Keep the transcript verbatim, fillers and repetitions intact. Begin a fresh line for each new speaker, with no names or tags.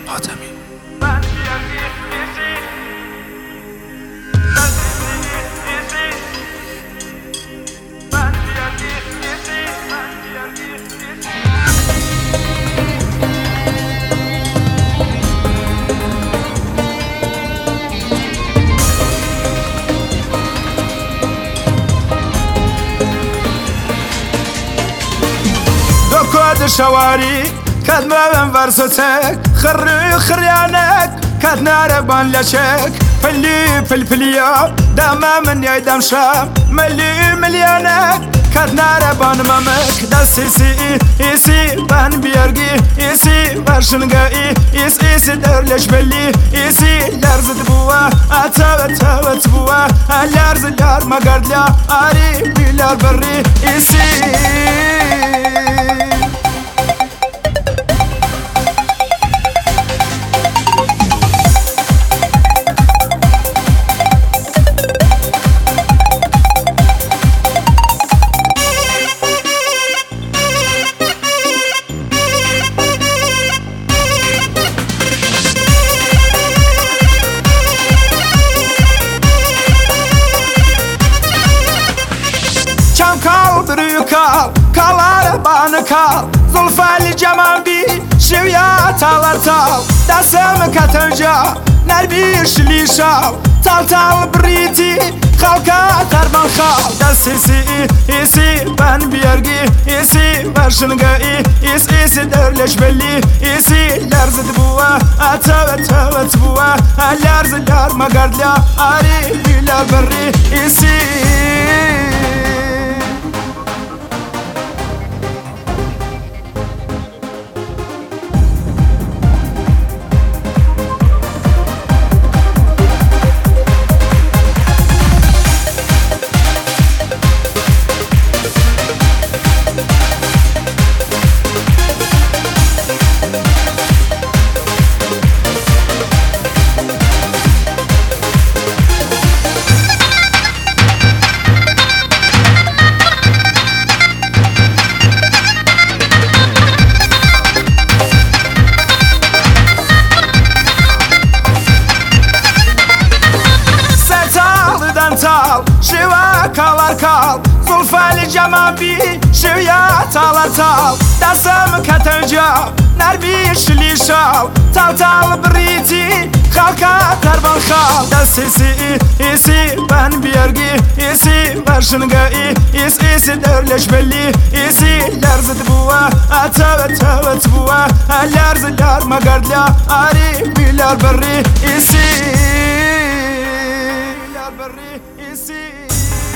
حاتمی.
كود شواري كاد ما بنفرستك خري خريانك كاد ناربان لشك فلي فلفليا داما من يدم شام ملي مليانك كاد ناربان مامك دسي سي إيسي بان بيرجي إيسي برشنجاي إيس إيسي درلش بلي إيسي لرز دبوا أتا أتا أتبوا لرز لار ما قردلا أري بيلار بري إيسي kal kal arabanı kal Zulfali cemabi şivya talar tal Dasım katınca nerbi şli şal Tal tal briti halka tarban khal Dasisi isi ben biyergi isi Verşınga is isi derleş belli isi Lerzid buva atavet atavet buva Lerzidler magardla ari bilar berri isi tal şiva kalar kal Zulfali cemabi şivya talar tal Dasım katınca nerbi şli şal Tal tal briti halka tarban khal Dasisi isi ben biyergi isi Verşınga is isi derleş belli isi Lerzid buva atavet atavet buva Lerzidler magardla ari bilar berri isi Berri isi